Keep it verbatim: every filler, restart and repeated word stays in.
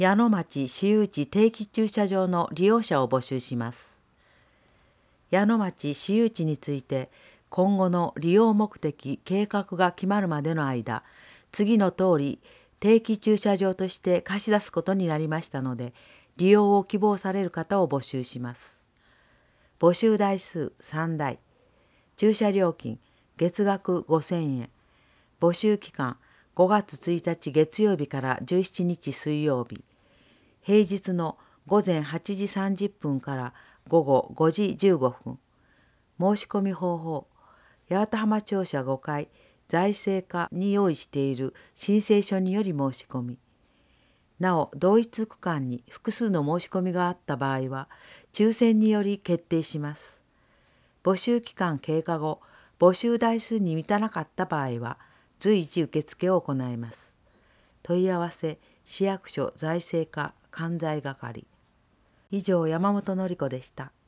矢野町私有地定期駐車場の利用者を募集します。矢野町私有地について、今後の利用目的、計画が決まるまでの間、次の通り定期駐車場として貸し出すことになりましたので、利用を希望される方を募集します。募集台数さんだい、駐車料金月額ごせんえん、募集期間ごがつついたち月曜日からじゅうしちにち水曜日、平日のごぜんはちじさんじゅっぷんからごごごじじゅうごふん。申し込み方法、八幡浜庁舎ごかい財政課に用意している申請書により申し込み。なお、同一区間に複数の申し込みがあった場合は、抽選により決定します。募集期間経過後、募集台数に満たなかった場合は、随時受付を行います。問い合わせ、市役所財政課関西係。以上、山本典子でした。